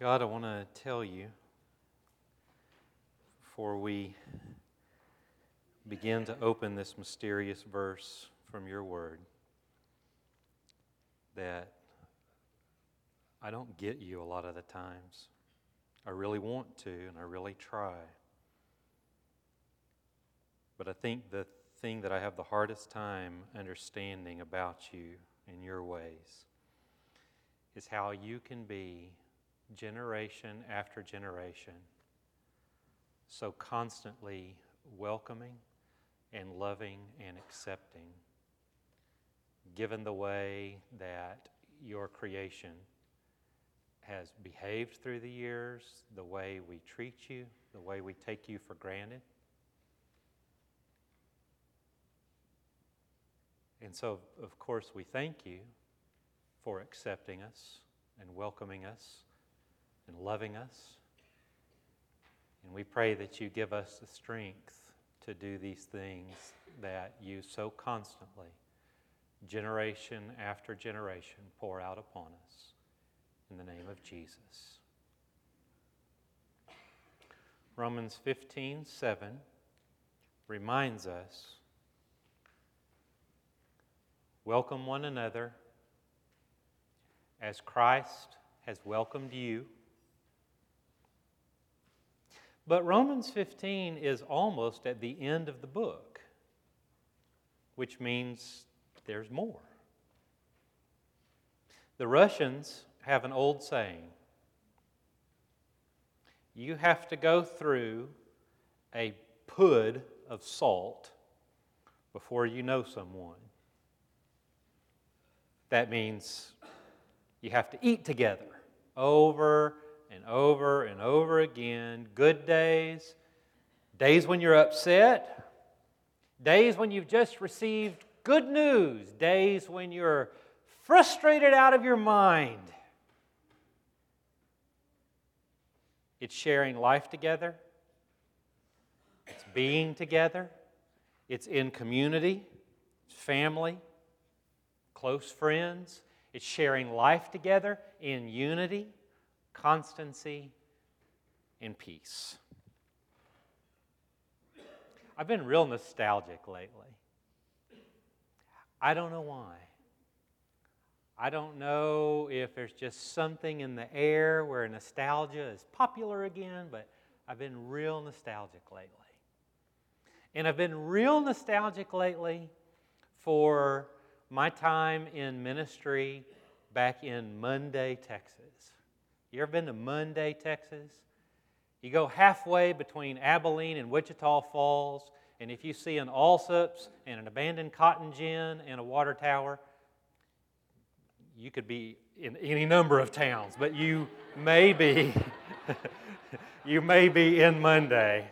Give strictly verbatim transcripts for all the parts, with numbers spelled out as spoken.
God, I want to tell you, before we begin to open this mysterious verse from your word, that I don't get you a lot of the times. I really want to, and I really try. But I think the thing that I have the hardest time understanding about you and your ways is how you can be generation after generation so constantly welcoming and loving and accepting, given the way that your creation has behaved through the years, the way we treat you, the way we take you for granted. And so, of course, we thank you for accepting us and welcoming us and loving us. And we pray that you give us the strength to do these things that you so constantly, generation after generation, pour out upon us. In the name of Jesus. Romans fifteen seven reminds us, welcome one another as Christ has welcomed you. But Romans fifteen is almost at the end of the book, which means there's more. The Russians have an old saying. You have to go through a pud of salt before you know someone. That means you have to eat together over and over and over again. Good days, days when you're upset, days when you've just received good news, days when you're frustrated out of your mind. It's sharing life together. It's being together. It's in community, family, close friends. It's sharing life together in unity, constancy, and peace. I've been real nostalgic lately. I don't know why. I don't know if there's just something in the air where nostalgia is popular again, but I've been real nostalgic lately. And I've been real nostalgic lately for my time in ministry back in Monday, Texas. You ever been to Monday, Texas? You go halfway between Abilene and Wichita Falls, and if you see an Allsup's and an abandoned cotton gin and a water tower, you could be in any number of towns, but you may be, you may be in Monday.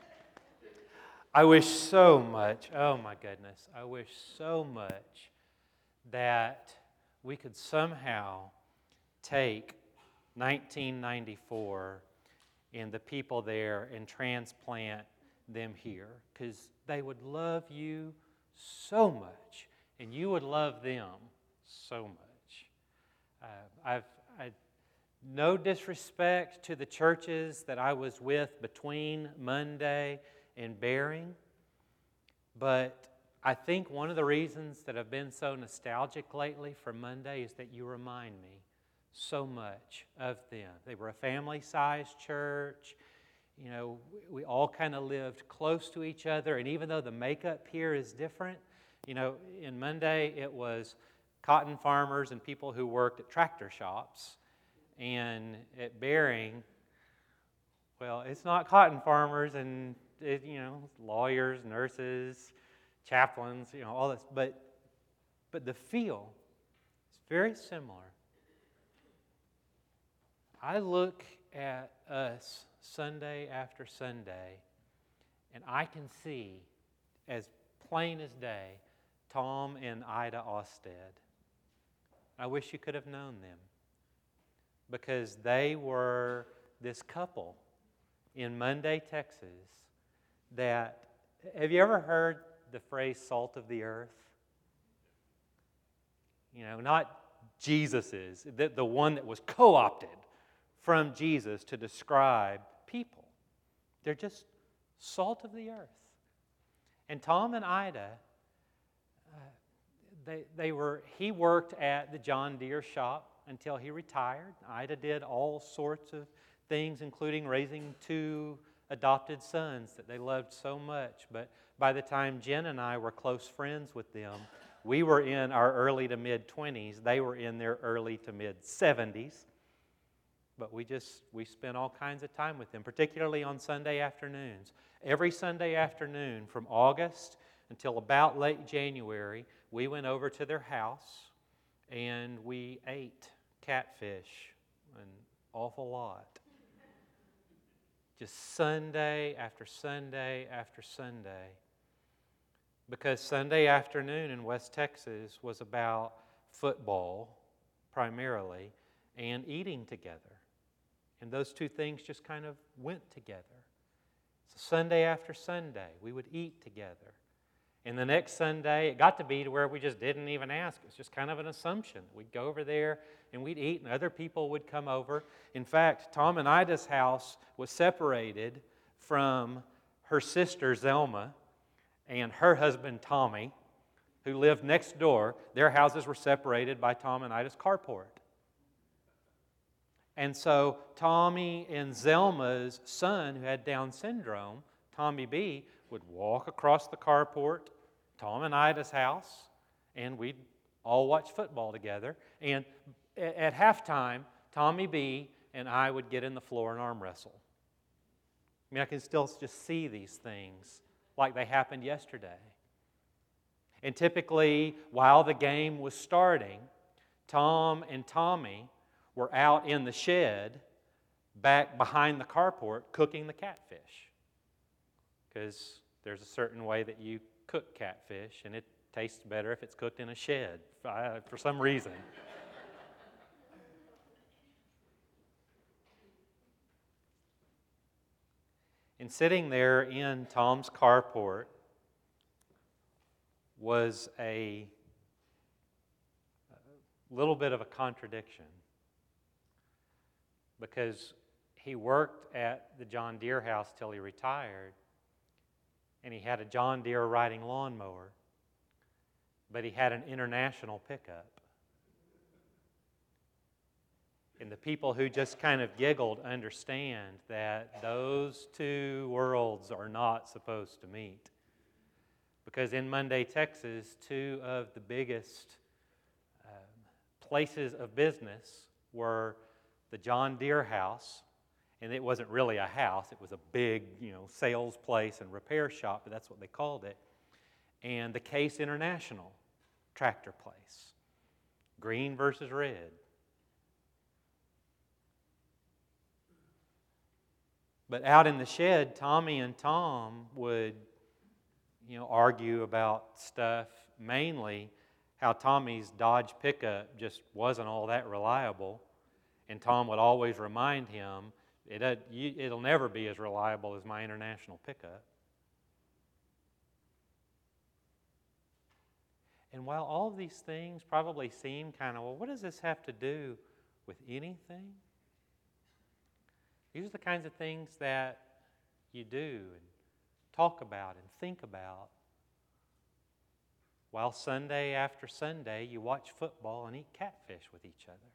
I wish so much, oh my goodness, I wish so much that we could somehow take nineteen ninety-four and the people there and transplant them here, because they would love you so much, and you would love them so much. Uh, I've I, no disrespect to the churches that I was with between Monday and Bering, but I think one of the reasons that I've been so nostalgic lately for Monday is that you remind me so much of them. They were a family-sized church. You know, we all kind of lived close to each other, and even though the makeup here is different, you know, in Monday it was cotton farmers and people who worked at tractor shops. And at Bering, well, it's not cotton farmers and, it, you know, lawyers, nurses, chaplains, you know, all this. But, but the feel is very similar. I look at us Sunday after Sunday, and I can see, as plain as day, Tom and Ida Osted. I wish you could have known them, because they were this couple in Monday, Texas, that, have you ever heard the phrase salt of the earth? You know, not Jesus's, the, the one that was co-opted from Jesus to describe people. They're just salt of the earth. And Tom and Ida, uh, they, they were, he worked at the John Deere shop until he retired. Ida did all sorts of things, including raising two adopted sons that they loved so much. But by the time Jen and I were close friends with them, we were in our early to mid-twenties. They were in their early to mid-seventies. But we just, we spent all kinds of time with them, particularly on Sunday afternoons. Every Sunday afternoon from August until about late January, we went over to their house and we ate catfish an awful lot. Just Sunday after Sunday after Sunday. Because Sunday afternoon in West Texas was about football primarily and eating together. And those two things just kind of went together. So Sunday after Sunday, we would eat together. And the next Sunday, it got to be to where we just didn't even ask. It was just kind of an assumption. We'd go over there and we'd eat, and other people would come over. In fact, Tom and Ida's house was separated from her sister, Zelma, and her husband, Tommy, who lived next door. Their houses were separated by Tom and Ida's carport. And so Tommy and Zelma's son, who had Down syndrome, Tommy B, would walk across the carport, Tom and Ida's house, and we'd all watch football together. And at halftime, Tommy B and I would get in the floor and arm wrestle. I mean, I can still just see these things like they happened yesterday. And typically, while the game was starting, Tom and Tommy were out in the shed back behind the carport cooking the catfish. Because there's a certain way that you cook catfish, and it tastes better if it's cooked in a shed uh, for some reason. And sitting there in Tom's carport was a, a little bit of a contradiction. Because he worked at the John Deere house till he retired, and he had a John Deere riding lawnmower, but he had an International pickup. And the people who just kind of giggled understand that those two worlds are not supposed to meet. Because in Monday, Texas, two of the biggest uh, places of business were the John Deere house, and it wasn't really a house, it was a big, you know, sales place and repair shop, but that's what they called it, and the Case International tractor place. Green versus red. But out in the shed, Tommy and Tom would, you know, argue about stuff, mainly how Tommy's Dodge pickup just wasn't all that reliable. And Tom would always remind him, it, it'll never be as reliable as my International pickup. And while all of these things probably seem kind of, well, what does this have to do with anything? These are the kinds of things that you do and talk about and think about while Sunday after Sunday you watch football and eat catfish with each other.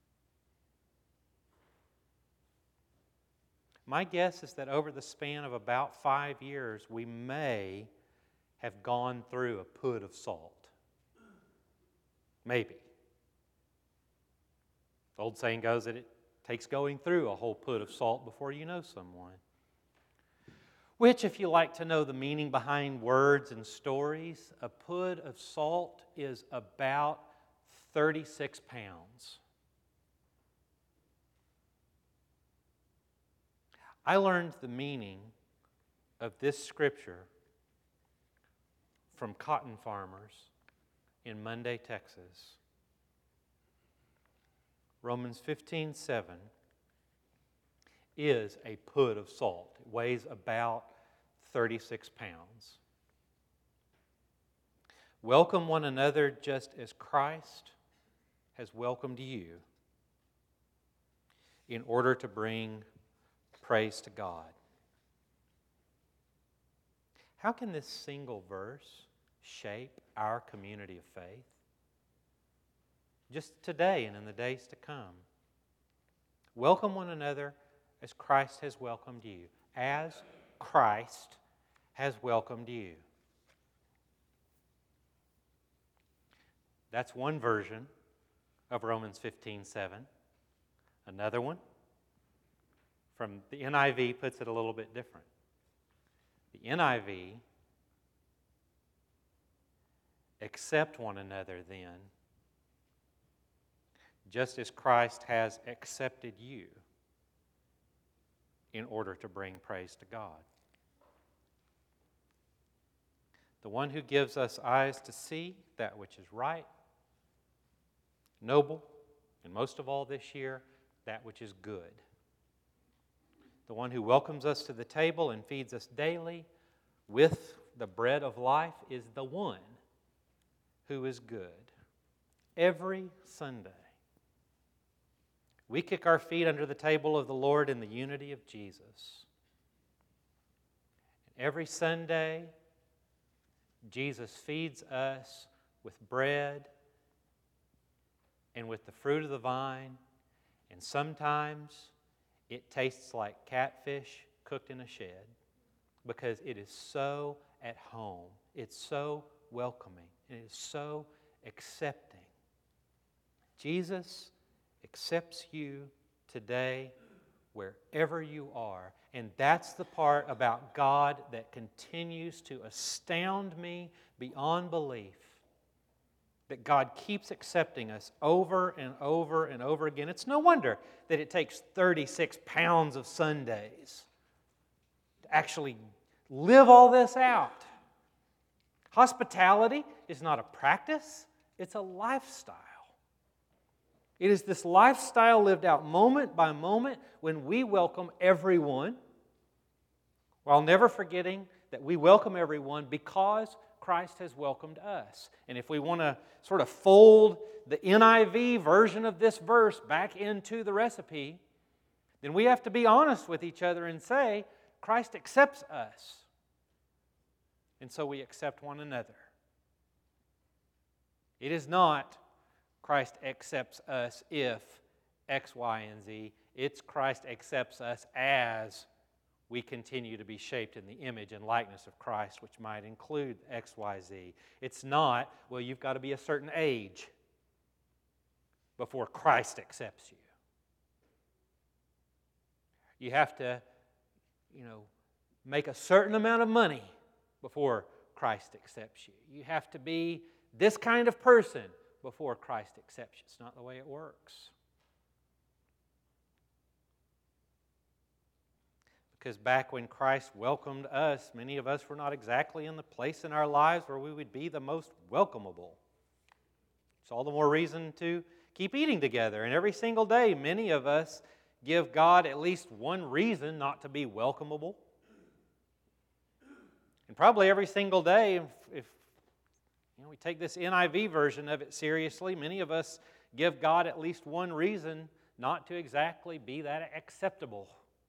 My guess is that over the span of about five years, we may have gone through a put of salt. Maybe. The old saying goes that it takes going through a whole put of salt before you know someone. Which, if you like to know the meaning behind words and stories, a put of salt is about thirty-six pounds. I learned the meaning of this scripture from cotton farmers in Monday, Texas. Romans fifteen seven is a put of salt. It weighs about thirty-six pounds. Welcome one another just as Christ has welcomed you. in order to bring praise to God. How can this single verse shape our community of faith? Just today and in the days to come. Welcome one another as Christ has welcomed you. As Christ has welcomed you. That's one version of Romans fifteen seven. Another one from the N I V puts it a little bit different. The N I V, accept one another then, just as Christ has accepted you in order to bring praise to God. The one who gives us eyes to see that which is right, noble, and most of all this year, that which is good. The one who welcomes us to the table and feeds us daily with the bread of life is the one who is good. Every Sunday, we kick our feet under the table of the Lord in the unity of Jesus. Every Sunday, Jesus feeds us with bread and with the fruit of the vine, and sometimes it tastes like catfish cooked in a shed because it is so at home. It's so welcoming. It is so accepting. Jesus accepts you today wherever you are. And that's the part about God that continues to astound me beyond belief. That God keeps accepting us over and over and over again. It's no wonder that it takes thirty-six pounds of Sundays to actually live all this out. Hospitality is not a practice, it's a lifestyle. It is this lifestyle lived out moment by moment when we welcome everyone, while never forgetting that we welcome everyone because Christ has welcomed us. And if we want to sort of fold the N I V version of this verse back into the recipe, then we have to be honest with each other and say, Christ accepts us. And so we accept one another. It is not Christ accepts us if X, Y, and Z. It's Christ accepts us as we continue to be shaped in the image and likeness of Christ, which might include X, Y, Z. It's not, well, you've got to be a certain age before Christ accepts you. You have to, you know, make a certain amount of money before Christ accepts you. You have to be this kind of person before Christ accepts you. It's not the way it works. Because back when Christ welcomed us, many of us were not exactly in the place in our lives where we would be the most welcomable. It's all the more reason to keep eating together. And every single day, many of us give God at least one reason not to be welcomable. And probably every single day, if, if you know, we take this N I V version of it seriously, many of us give God at least one reason not to exactly be that acceptable.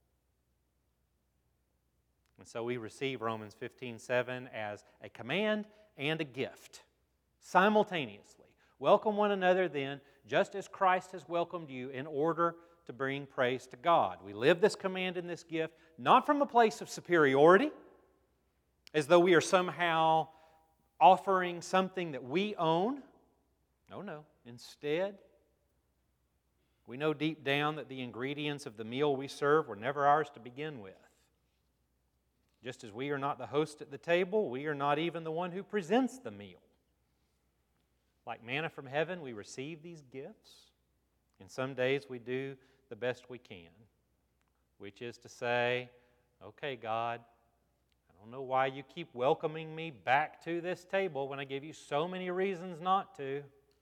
And so we receive Romans fifteen seven as a command and a gift simultaneously. Welcome one another then, just as Christ has welcomed you, in order to bring praise to God. We live this command and this gift not from a place of superiority, as though we are somehow offering something that we own. No, no. Instead, we know deep down that the ingredients of the meal we serve were never ours to begin with. Just as we are not the host at the table, we are not even the one who presents the meal. Like manna from heaven, we receive these gifts, and some days we do the best we can, which is to say, okay, God, I don't know why you keep welcoming me back to this table when I give you so many reasons not to.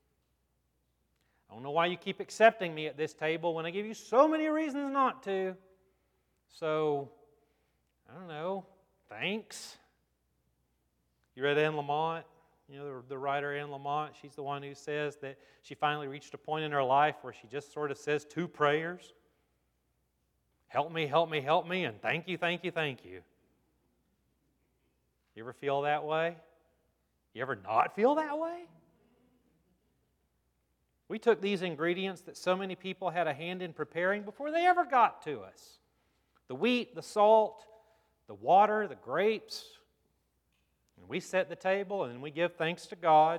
I don't know why you keep accepting me at this table when I give you so many reasons not to. So, I don't know, thanks. You read Anne Lamott? You know, the, the writer Anne Lamott, she's the one who says that she finally reached a point in her life where she just sort of says two prayers. help me, help me, help me, and thank you, thank you, thank you. You ever feel that way? You ever not feel that way? We took these ingredients that so many people had a hand in preparing before they ever got to us. The wheat, the salt, the water, the grapes. And we set the table and we give thanks to God.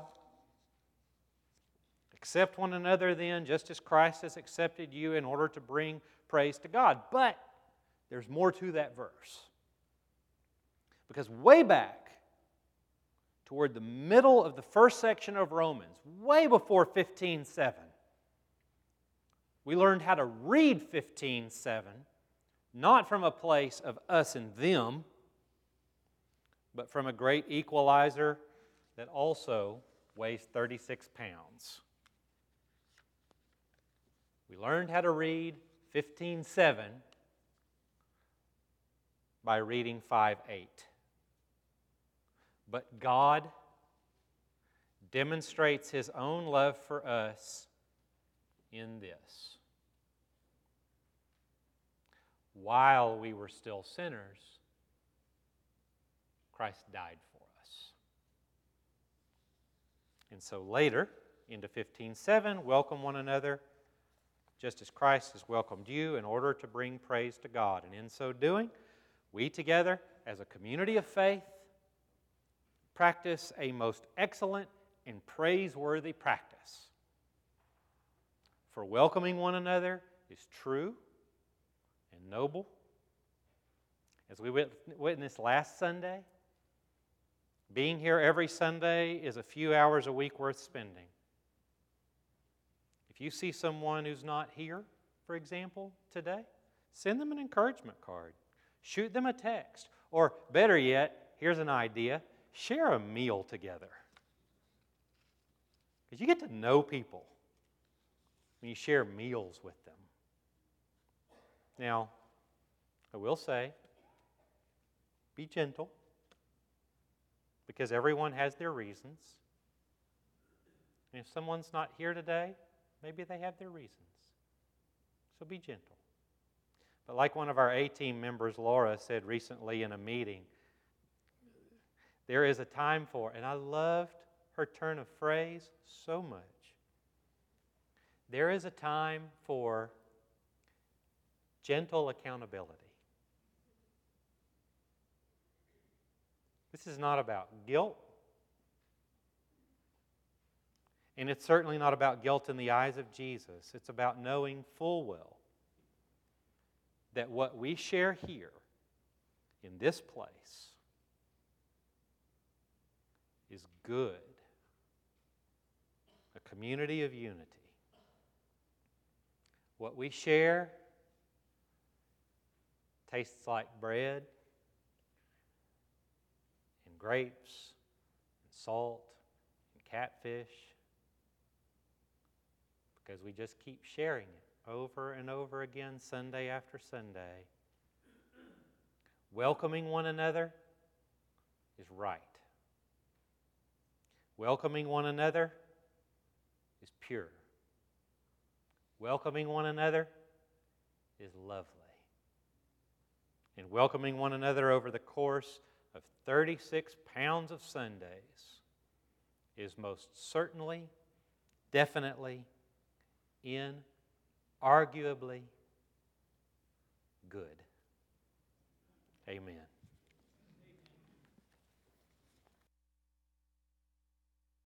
Accept one another then, just as Christ has accepted you in order to bring praise to God. But there's more to that verse. Because way back, toward the middle of the first section of Romans, way before fifteen seven, we learned how to read fifteen seven, not from a place of us and them, but from a great equalizer that also weighs thirty-six pounds. We learned how to read fifteen seven by reading five eight. But God demonstrates His own love for us in this. While we were still sinners, Christ died for us. And so later, into fifteen seven, welcome one another, just as Christ has welcomed you in order to bring praise to God. And in so doing, we together, as a community of faith, practice a most excellent and praiseworthy practice. For welcoming one another is true and noble. As we witnessed last Sunday, being here every Sunday is a few hours a week worth spending. If you see someone who's not here, for example, today, send them an encouragement card. Shoot them a text. Or better yet, here's an idea. Share a meal together. Because you get to know people when you share meals with them. Now, I will say, be gentle, because everyone has their reasons. And if someone's not here today, maybe they have their reasons. So be gentle. But like one of our A-team members, Laura, said recently in a meeting, there is a time for, and I loved her turn of phrase so much. There is a time for gentle accountability. This is not about guilt. And it's certainly not about guilt in the eyes of Jesus. It's about knowing full well that what we share here in this place is good. A community of unity. What we share tastes like bread and grapes and salt and catfish because we just keep sharing it over and over again, Sunday after Sunday. Welcoming one another is right. Welcoming one another is pure. Welcoming one another is lovely. And welcoming one another over the course of thirty-six pounds of Sundays is most certainly, definitely, inarguably good. Amen.